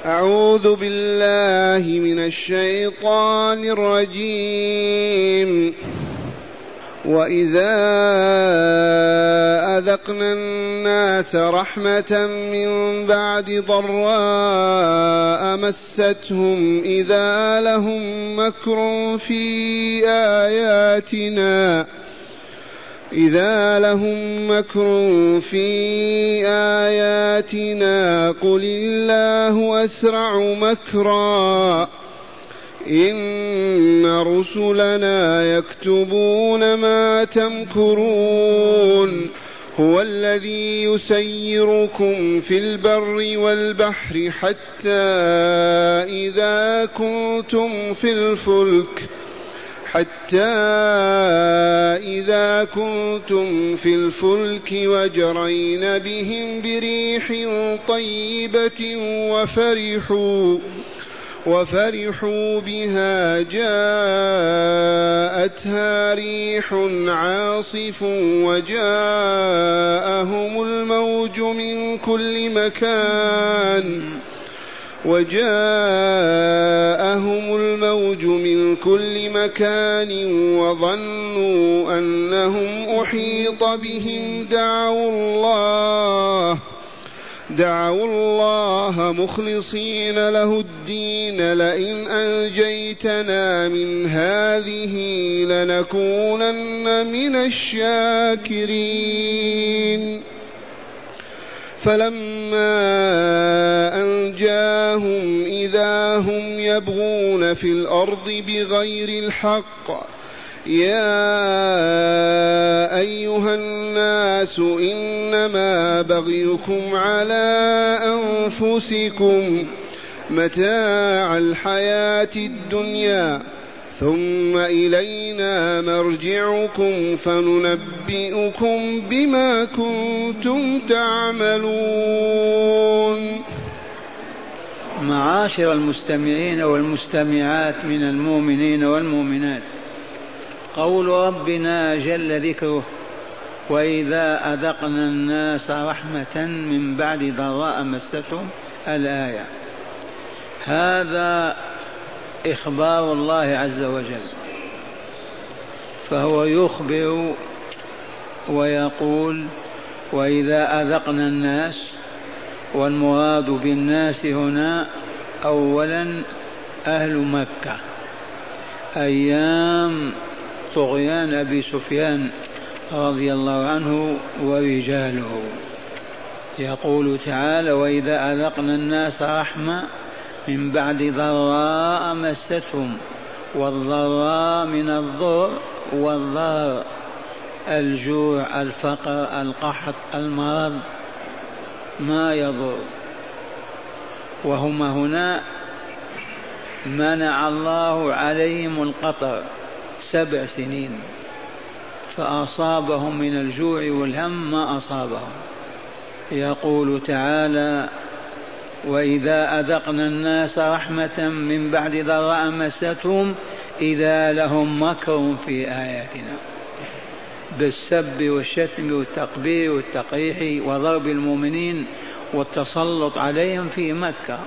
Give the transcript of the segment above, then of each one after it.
أعوذ بالله من الشيطان الرجيم. وإذا أذقنا الناس رحمة من بعد ضراء مستهم إذا لهم مكر في آياتنا قل الله أسرع مكرا إن رسلنا يكتبون ما تمكرون. هو الذي يسيركم في البر والبحر حتى إذا كنتم في الفلك وجرين بهم بريح طيبة وفرحوا بها جاءتها ريح عاصف وجاءهم الموج من كل مكان وظنوا أنهم أحيط بهم دعوا الله مخلصين له الدين لئن أنجيتنا من هذه لنكونن من الشاكرين. فلما أنجاهم إذا هم يبغون في الأرض بغير الحق يا أيها الناس إنما بغيكم على أنفسكم متاع الحياة الدنيا ثم إلينا مرجعكم فننبئكم بما كنتم تعملون. معاشر المستمعين والمستمعات من المؤمنين والمؤمنات، قول ربنا جل ذكره وإذا أذقنا الناس رحمة من بعد ضراء مستهم الآية، هذا إخبار الله عز وجل، فهو يخبر ويقول وإذا أذقنا الناس، والمراد بالناس هنا أولا أهل مكة أيام طغيان أبي سفيان رضي الله عنه ورجاله. يقول تعالى وإذا أذقنا الناس رحمة من بعد ضراء مستهم، والضراء من الضر والضار، الجوع، الفقر، القحط، المرض، ما يضر. وهم هنا منع الله عليهم القطر 7 سنين، فأصابهم من الجوع والهم ما أصابهم. يقول تعالى وإذا أذقنا الناس رحمة من بعد ضراء مستهم إذا لهم مكر في آياتنا، بالسب والشتم والتقبيح والتقريح وضرب المؤمنين والتسلط عليهم في مكة.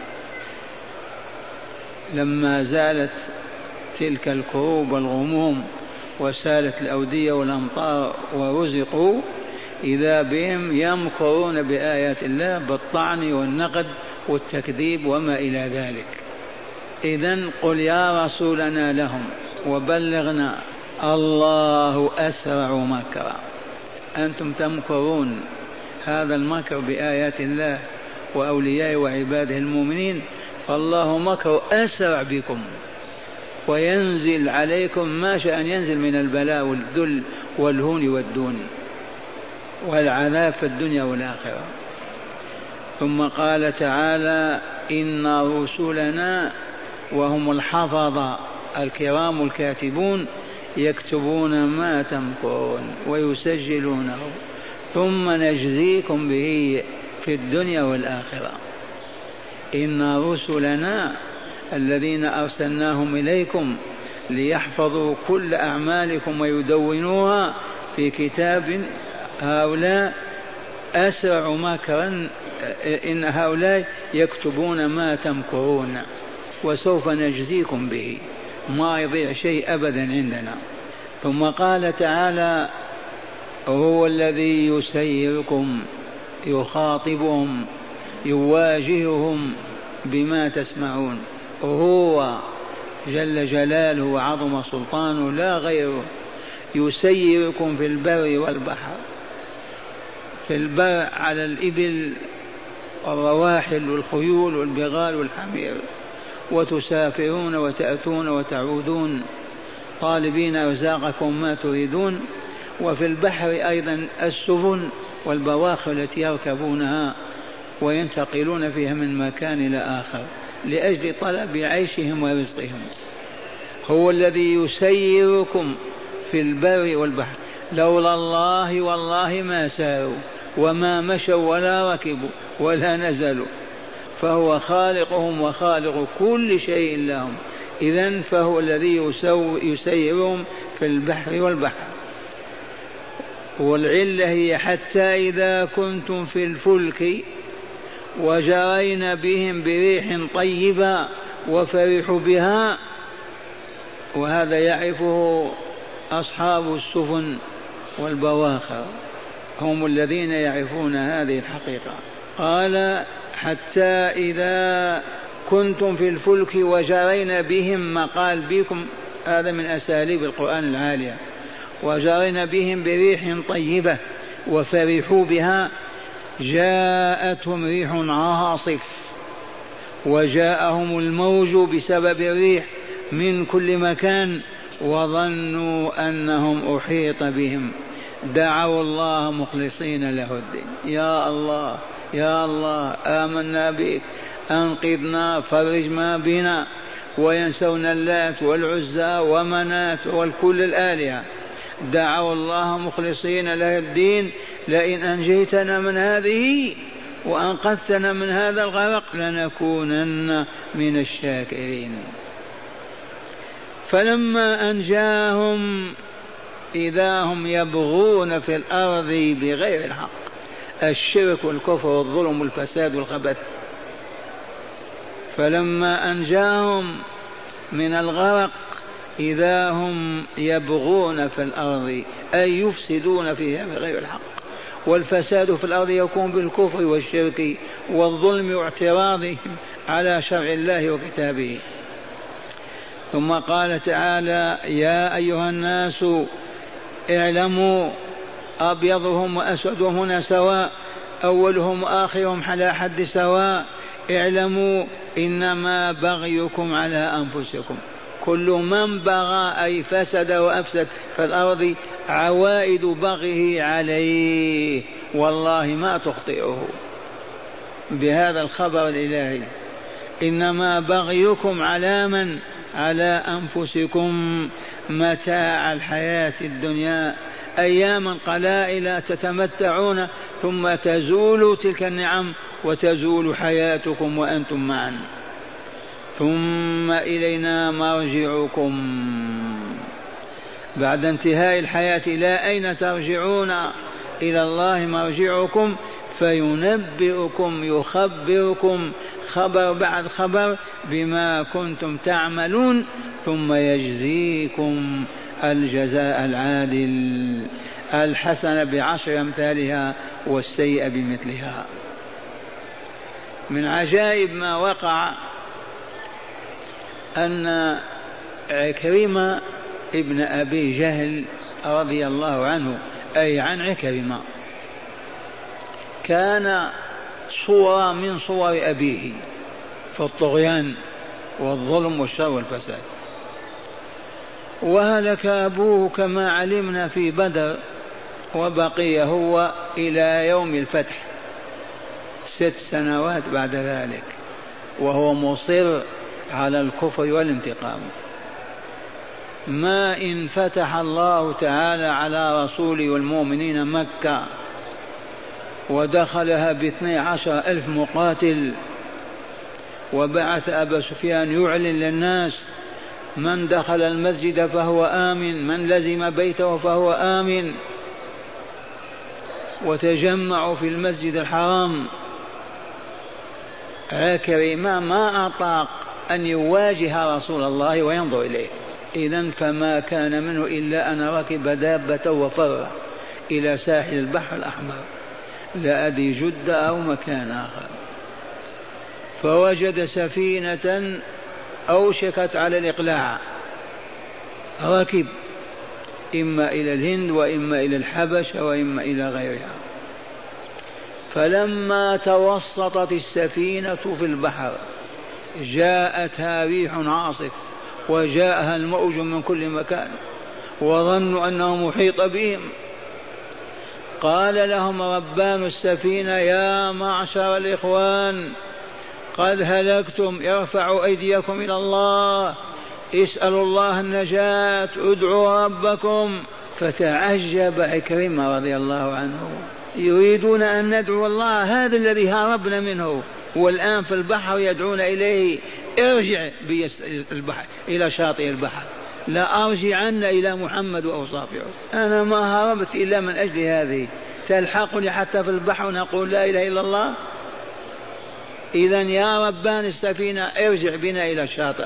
لما زالت تلك الكروب والغموم وسالت الأودية والأمطار ورزقوا إذا بهم يمكرون بآيات الله بالطعن والنقد والتكذيب وما إلى ذلك. إذن قل يا رسولنا لهم وبلغنا الله أسرع مكرا. أنتم تمكرون هذا المكر بآيات الله وأولياء وعباده المؤمنين، فالله مكر أسرع بكم وينزل عليكم ما شاء أن ينزل من البلاء والذل والهون والدون والعذاب في الدنيا والآخرة. ثم قال تعالى إن رسلنا وهم الحفظة الكرام الكاتبون يكتبون ما تمكرون ويسجلونه ثم نجزيكم به في الدنيا والآخرة. إن رسلنا الذين أرسلناهم إليكم ليحفظوا كل أعمالكم ويدونوها في كتاب، هؤلاء أسرع مكرا إن هؤلاء يكتبون ما تمكرون وسوف نجزيكم به، ما يضيع شيء أبدا عندنا. ثم قال تعالى هو الذي يسيركم، يخاطبهم يواجههم بما تسمعون، هو جل جلاله وعظم سلطانه لا غيره، يسيركم في البر والبحر، في البر على الإبل والرواحل والخيول والبغال والحمير، وتسافرون وتأتون وتعودون طالبين أرزاقكم ما تريدون، وفي البحر أيضا السفن والبواخر التي يركبونها وينتقلون فيها من مكان إلى آخر لأجل طلب عيشهم ورزقهم. هو الذي يسيركم في البر والبحر، لولا الله والله ما ساروا وما مشوا ولا ركبوا ولا نزلوا، فهو خالقهم وخالق كل شيء لهم. إذن فهو الذي يسيرهم في البحر والبحر. والعلة هي حتى إذا كنتم في الفلك وجرين بهم بريح طيبة وفرحوا بها، وهذا يعرفه أصحاب السفن والبواخر، هم الذين يعرفون هذه الحقيقة. قال حتى إذا كنتم في الفلك وجرين بهم، ما قال بكم، هذا من أساليب القرآن العالية، وجرين بهم بريح طيبة وفرحوا بها، جاءتهم ريح عاصف وجاءهم الموج بسبب الريح من كل مكان وظنوا أنهم أحيط بهم، دعوا الله مخلصين له الدين، يا الله يا الله آمنا بك أنقذنا فرج ما بنا، وينسون اللات والعزى ومنات والكل الآلهة، دعوا الله مخلصين له الدين لئن أنجيتنا من هذه وأنقذتنا من هذا الغرق لنكونن من الشاكرين. فلما أنجاهم إذا هم يبغون في الأرض بغير الحق، الشرك والكفر والظلم والفساد والخبث. فلما أنجاهم من الغرق إذا هم يبغون في الأرض أي يفسدون فيها بغير الحق، والفساد في الأرض يكون بالكفر والشرك والظلم واعتراضهم على شرع الله وكتابه. ثم قال تعالى يا أيها الناس اعلموا، أبيضهم وأسودهم هنا سواء، أولهم وآخرهم على حد سواء، اعلموا إنما بغيكم على أنفسكم، كل من بغى أي فسد وأفسد في الأرض عوائد بغيه عليه، والله ما تخطئه بهذا الخبر الإلهي. إنما بغيكم على من؟ على أنفسكم، متاع الحياة الدنيا، أياما قلائل تتمتعون ثم تزول تلك النعم وتزول حياتكم وأنتم معا. ثم إلينا مرجعكم، بعد انتهاء الحياة إلى أين ترجعون؟ إلى الله مرجعكم، فينبئكم يخبركم خبر بعد خبر بما كنتم تعملون، ثم يجزيكم الجزاء العادل، الحسنة بعشر أمثالها والسيئة بمثلها. من عجائب ما وقع أن عكرمة ابن أبي جهل رضي الله عنه، أي عن عكرمة، كان صورة من صور أبيه في الطغيان والظلم والشر والفساد، وهلك أبوه كما علمنا في بدر، وبقي هو إلى يوم الفتح 6 سنوات بعد ذلك، وهو مصر على الكفر والانتقام. ما إن فتح الله تعالى على رسوله والمؤمنين مكة ودخلها ب12,000 مقاتل، وبعث أبا سفيان يعلن للناس من دخل المسجد فهو آمن، من لزم بيته فهو آمن، وتجمعوا في المسجد الحرام. عكرمة ما أطاق أن يواجه رسول الله وينظر إليه، إذن فما كان منه إلا أن ركب دابة وفر إلى ساحل البحر الأحمر، لا أدري جدة أو مكان آخر، فوجد سفينة أوشكت على الإقلاع، ركب إما إلى الهند وإما إلى الحبشة وإما إلى غيرها. فلما توسطت السفينة في البحر جاءتها ريح عاصف وجاءها الموج من كل مكان وظنوا أنه محيط بهم. قال لهم ربان السفينة: يا معشر الإخوان قد هلكتم، ارفعوا أيديكم إلى الله، اسألوا الله النجاة، ادعوا ربكم. فتعجب عكرمة رضي الله عنه، يريدون أن ندعو الله، هذا الذي هربنا منه والآن في البحر يدعون إليه، ارجع البحر إلى شاطئ البحر، لا أرجعن إلى محمد وأصافعه، أنا ما هربت إلا من أجل هذه، تلحقني حتى في البحر نقول لا إله إلا الله. إذن يا ربان السفينة ارجع بنا إلى الشاطئ.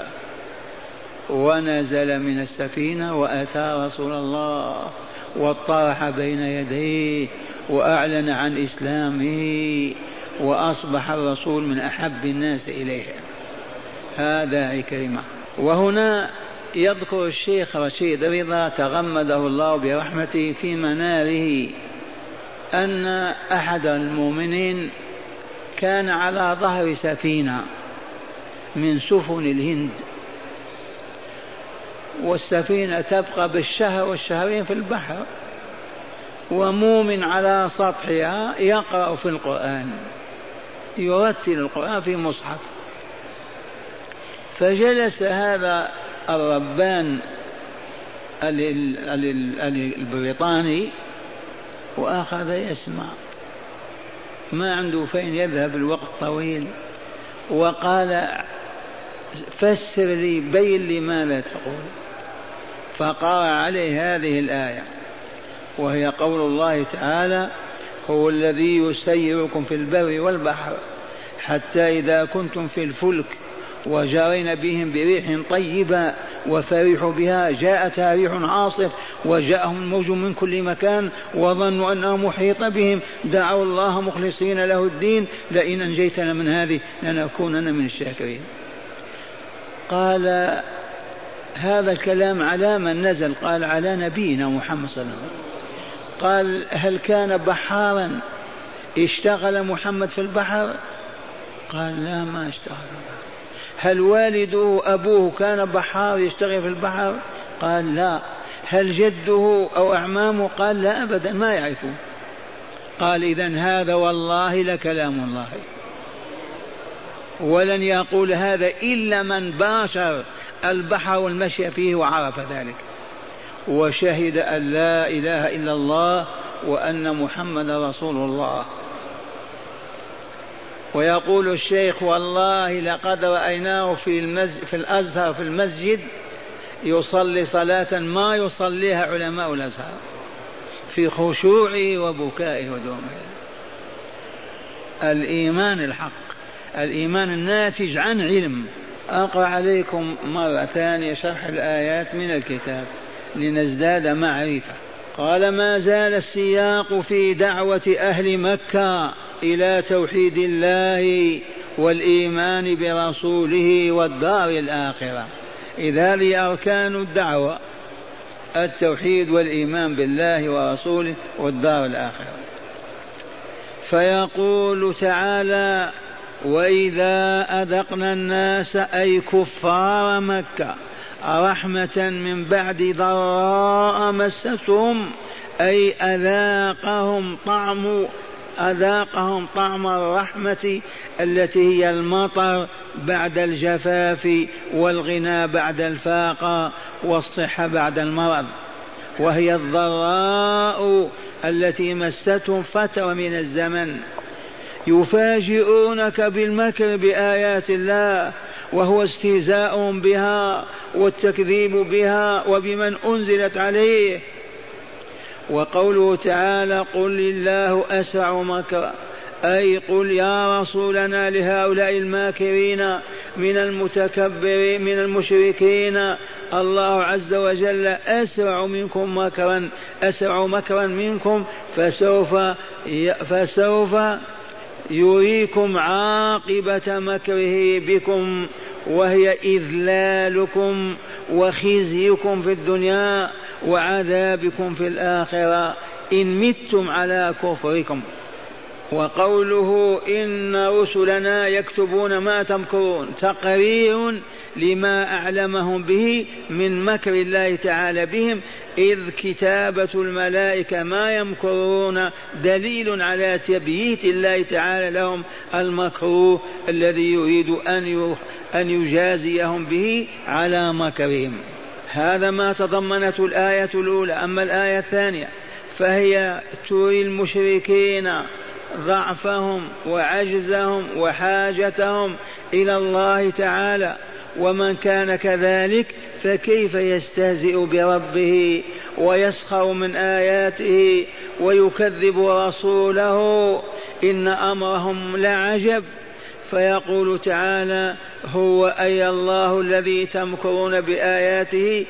ونزل من السفينة وأتى رسول الله واطرح بين يديه وأعلن عن إسلامه، وأصبح الرسول من أحب الناس إليه. هذا عكرمة. وهنا يذكر الشيخ رشيد رضا تغمده الله برحمته في مناره أن أحد المؤمنين كان على ظهر سفينة من سفن الهند، والسفينة تبقى بالشهر والشهرين في البحر، ومؤمن على سطحها يقرأ في القرآن، يرتل القرآن في مصحف. فجلس هذا الربان البريطاني وأخذ يسمع، ما عنده فين يذهب، الوقت طويل، وقال: فسر لي، بين لي ماذا تقول. فقرأ عليه هذه الآية، وهي قول الله تعالى: هو الذي يسيركم في البر والبحر حتى إذا كنتم في الفلك وجرين بهم بريح طيبة وفرحوا بها جاءتها ريح عاصف وجاءهم الموج من كل مكان وظنوا أنه محيط بهم دعوا الله مخلصين له الدين لئن أنجيتنا من هذه لنكونن من الشاكرين. قال: هذا الكلام على من نزل؟ قال: على نبينا محمد صلى الله عليه وسلم. قال: هل كان بحارا اشتغل محمد في البحر؟ قال: لا، ما اشتغل. هل والده أبوه كان بحار يشتغل في البحر؟ قال: لا. هل جده أو أعمامه؟ قال: لا أبدا، ما يعرفون. قال: إذن هذا والله لكلام الله، ولن يقول هذا إلا من باشر البحر والمشي فيه وعرف ذلك وشهد أن لا إله إلا الله وأن محمد رسول الله. ويقول الشيخ: والله لقد رأيناه في الأزهر في المسجد يصلي صلاة ما يصليها علماء الأزهر في خشوعه وبكائه ودموعه. الإيمان الحق، الإيمان الناتج عن علم. أقرأ عليكم مرة ثانية شرح الآيات من الكتاب لنزداد معرفة. قال: ما زال السياق في دعوة أهل مكة إلى توحيد الله والإيمان برسوله والدار الآخرة. إذا هذه أركان الدعوة: التوحيد والإيمان بالله ورسوله والدار الآخرة. فيقول تعالى: وإذا أذقنا الناس أي كفار مكة رحمة من بعد ضراء مستهم، أي أذاقهم طعم الرحمة التي هي المطر بعد الجفاف والغنى بعد الفاقة والصحة بعد المرض، وهي الضراء التي مستهم فترة من الزمن. يفاجئونك بالمكر بآيات الله وهو استهزاء بها والتكذيب بها وبمن أنزلت عليه، وقوله تعالى قل الله أسرع مكرا، أي قل يا رسولنا لهؤلاء الماكرين من المتكبرين من المشركين الله عز وجل أسرع منكم مكرا، أسرع مكرا منكم، فسوف يريكم عاقبة مكره بكم، وهي إذلالكم وخزيكم في الدنيا وعذابكم في الآخرة إن متم على كفركم. وقوله إن رسلنا يكتبون ما تمكرون تقرير لما أعلمهم به من مكر الله تعالى بهم، إذ كتابة الملائكة ما يمكرون دليل على تبييت الله تعالى لهم المكروه الذي يريد أن يجازيهم به على مكرهم. هذا ما تضمنته الآية الأولى. أما الآية الثانية فهي تري المشركين ضعفهم وعجزهم وحاجتهم إلى الله تعالى، ومن كان كذلك فكيف يستهزئ بربه ويسخر من آياته ويكذب رسوله؟ إن أمرهم لعجب. فيقول تعالى هو أي الله الذي تمكرون بآياته،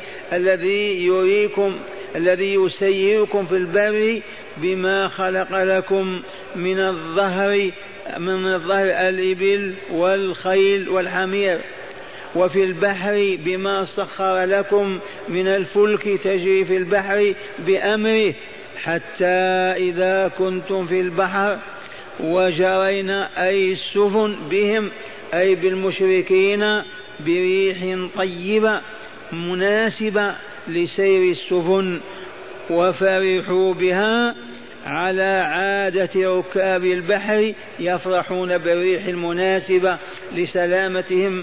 الذي يسيركم في البر بما خلق لكم من الظهر الإبل والخيل والحمير، وفي البحر بما سخر لكم من الفلك تجري في البحر بأمره، حتى إذا كنتم في البحر وجرينا أي السفن بهم أي بالمشركين بريح طيبة مناسبة لسير السفن، وفرحوا بها على عادة ركاب البحر، يفرحون بالريح المناسبة لسلامتهم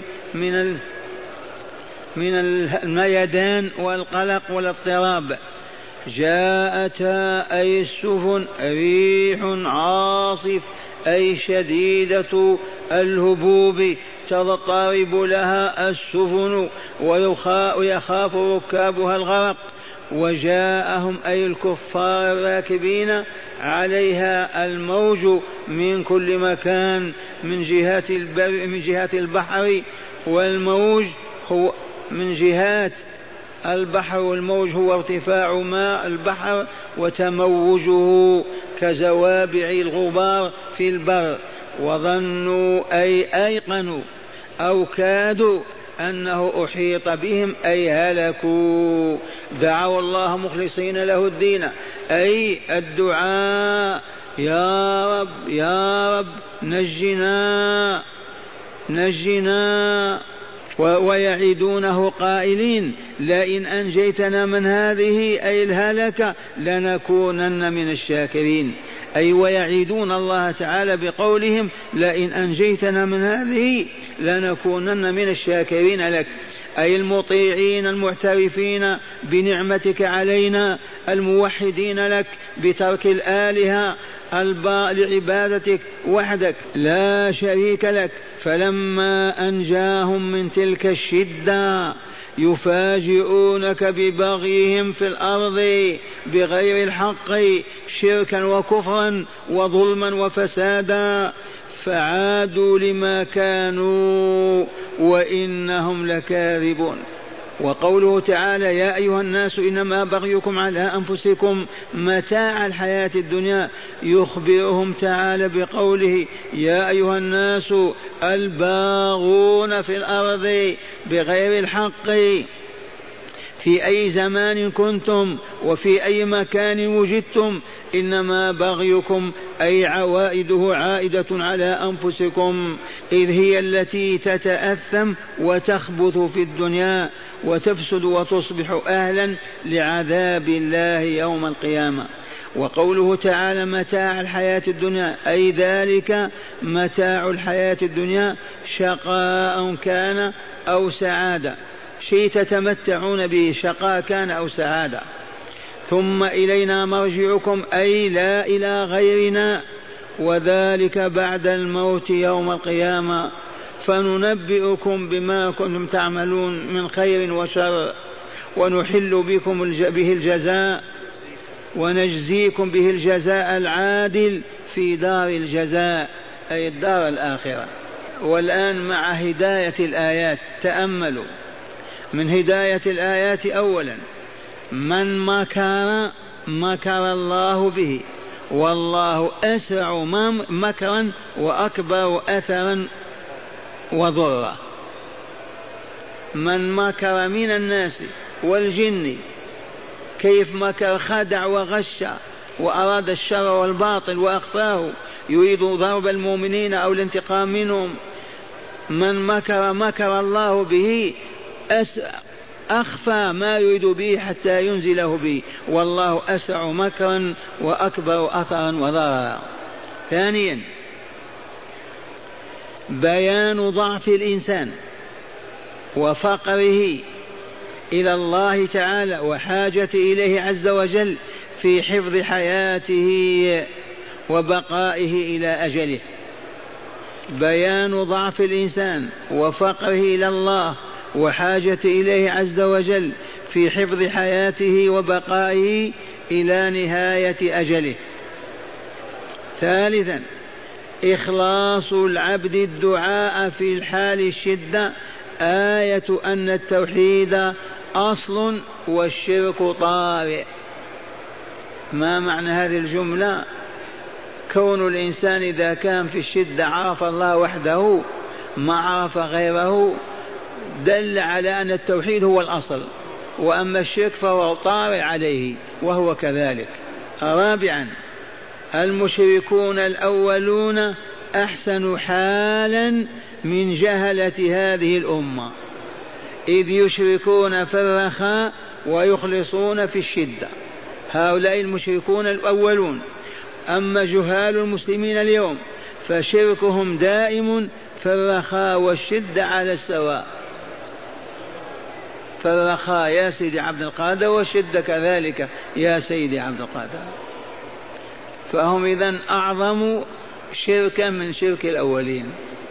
من الميدان والقلق والاضطراب. جاءتا أي السفن ريح عاصف أي شديدة الهبوب تضطرب لها السفن ويخاف ركابها الغرق. وجاءهم أي الكفار الراكبين عليها الموج من كل مكان من جهة البحر، والموج هو من جهات البحر، والموج هو ارتفاع ماء البحر وتموجه كزوابع الغبار في البر. وظنوا أي أيقنوا أو كادوا أنه أحيط بهم أي هلكوا، دعوا الله مخلصين له الدين أي الدعاء يا رب يا رب نجنا نجنا، ويعيدونه قائلين لئن أنجيتنا من هذه أي الهلكة لنكونن من الشاكرين، أي ويعيدون الله تعالى بقولهم لئن أنجيتنا من هذه لنكونن من الشاكرين لك، أي المطيعين المعترفين بنعمتك علينا الموحدين لك بترك الآلهة لعبادتك وحدك لا شريك لك. فلما أنجاهم من تلك الشدة يفاجئونك ببغيهم في الأرض بغير الحق شركا وكفرا وظلما وفسادا، فعادوا لما كانوا وإنهم لكاذبون. وقوله تعالى يا أيها الناس إنما بغيكم على أنفسكم متاع الحياة الدنيا، يخبرهم تعالى بقوله يا أيها الناس الباغون في الأرض بغير الحق في أي زمان كنتم وفي أي مكان وجدتم، إنما بغيكم أي عوائده عائدة على أنفسكم، إذ هي التي تتأثم وتخبث في الدنيا وتفسد وتصبح أهلا لعذاب الله يوم القيامة. وقوله تعالى متاع الحياة الدنيا أي ذلك متاع الحياة الدنيا شقاء كان أو سعادة، شيء تتمتعون به شقاء كان أو سعادة. ثم إلينا مرجعكم أي لا إلى غيرنا، وذلك بعد الموت يوم القيامة، فننبئكم بما كنتم تعملون من خير وشر ونحل بكم به الجزاء ونجزيكم به الجزاء العادل في دار الجزاء أي الدار الآخرة. والآن مع هداية الآيات تأملوا. من هداية الآيات أولا من مكر الله به، والله أسرع مكرا وأكبر أثرا وضرا. من مكر من الناس والجن، كيف مكر؟ خدع وغش وأراد الشر والباطل وأخفاه، يريد ضرب المؤمنين أو الانتقام منهم. من مكر الله به أخفى ما يريد به حتى ينزله به، والله أسرع مكرا وأكبر أثرا وضررا. ثانيا بيان ضعف الإنسان وفقره إلى الله تعالى وحاجته إليه عز وجل في حفظ حياته وبقائه إلى أجله. بيان ضعف الإنسان وفقره إلى الله وحاجته إليه عز وجل في حفظ حياته وبقائه إلى نهاية أجله. ثالثا إخلاص العبد الدعاء في الحال الشدة، آية أن التوحيد أصل والشرك طارئ. ما معنى هذه الجملة؟ كون الإنسان إذا كان في الشدة عرف الله وحده ما عرف غيره دل على أن التوحيد هو الأصل، وأما الشرك فهو طارئ عليه وهو كذلك. رابعا المشركون الأولون أحسن حالا من جهلة هذه الأمة، إذ يشركون في الرخاء ويخلصون في الشدة. هؤلاء المشركون الأولون. أما جهال المسلمين اليوم فشركهم دائم في الرخاء والشدة على السواء. فالرخاء يا سيدي عبد القادر والشدة كذلك يا سيدي عبد القادر. فهم إذن أعظم شركا من شرك الأولين.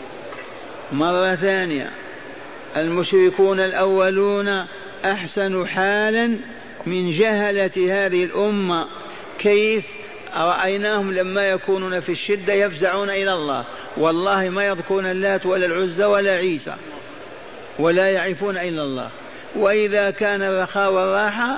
مرة ثانية المشركون الأولون أحسن حالا من جهلة هذه الأمة. كيف؟ رأيناهم لما يكونون في الشدة يفزعون إلى الله، والله ما يذكرون اللات ولا العزى ولا عيسى ولا يعرفون إلا الله، وإذا كان الرخاء والراحة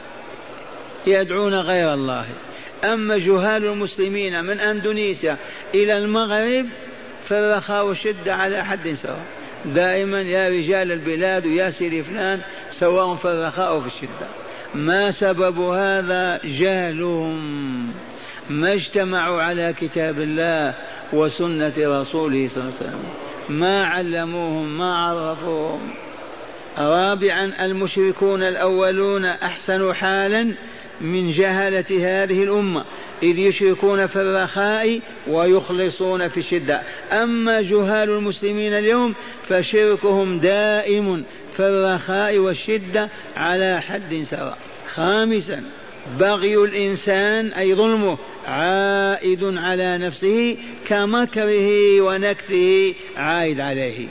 يدعون غير الله. أما جهال المسلمين من أندونيسيا إلى المغرب فالرخاء والشدة على حد سواء، دائما يا رجال البلاد ويا سيدي فلان، سواء في الرخاء أو في الشدة. ما سبب هذا؟ جهلهم، ما اجتمعوا على كتاب الله وسنة رسوله صلى الله عليه وسلم، ما علموهم ما عرفوهم. رابعا المشركون الأولون أحسن حالا من جهلة هذه الأمة، إذ يشركون في الرخاء ويخلصون في الشدة. أما جهال المسلمين اليوم فشركهم دائم في الرخاء والشدة على حد سواء. خامسا بغي الإنسان أي ظلمه عائد على نفسه كمكره ونكثه عائد عليه.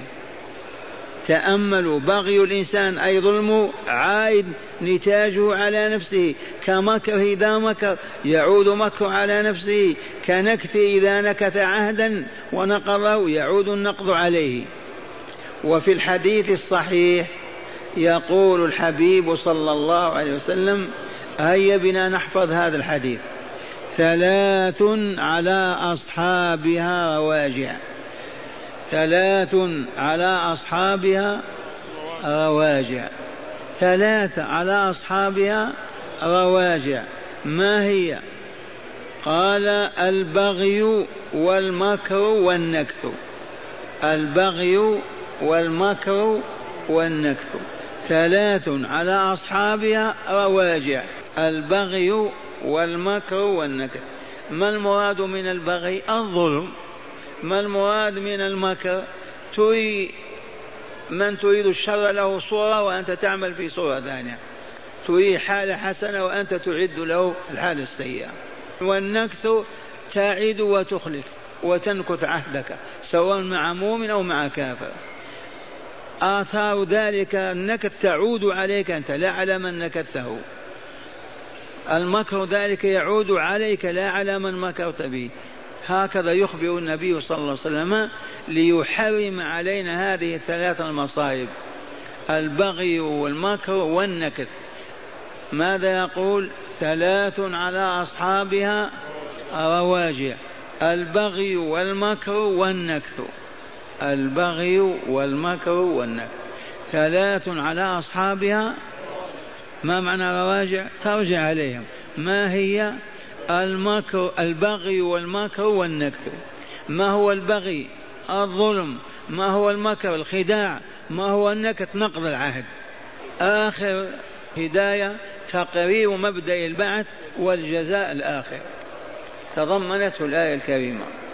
تأملوا، بغي الإنسان أي ظلمه عائد نتاجه على نفسه، كمكره إذا مكر يعود مكر على نفسه، كنكث إذا نكث عهدا ونقضه يعود النقض عليه. وفي الحديث الصحيح يقول الحبيب صلى الله عليه وسلم، هيا بنا نحفظ هذا الحديث: ثلاث على أصحابها رواجع. ثلاث على أصحابها رواجع. ثلاثة على أصحابها رواجع. ما هي؟ قال: البغي والمكر والنكث. البغي والمكر والنكث ثلاث على أصحابها رواجع: البغي والمكر والنكث. ما المراد من البغي؟ الظلم. ما المراد من المكر؟ من تريد الشر له صورة وأنت تعمل في صورة ثانية، تريد حالة حسنة وأنت تعد له الحالة السيئة. والنكث تعد وتخلف وتنكث عهدك سواء مع مؤمن أو مع كافر. آثار ذلك النكث تعود عليك أنت لا على من نكثه. المكر ذلك يعود عليك لا على من مكرت به. هكذا يخبر النبي صلى الله عليه وسلم ليحرم علينا هذه الثلاث المصائب: البغي والمكر والنكث. ماذا يقول؟ ثلاث على أصحابها رواجع: البغي والمكر والنكث. البغي والمكر والنكث ثلاث على أصحابها. ما معنى رواجع؟ ترجع عليهم. ما هي؟ المكر، البغي والمكر والنكث. ما هو البغي؟ الظلم. ما هو المكر؟ الخداع. ما هو النكث؟ نقض العهد. آخر هداية تقرير مبدأ البعث والجزاء الآخر تضمنته الآية الكريمة.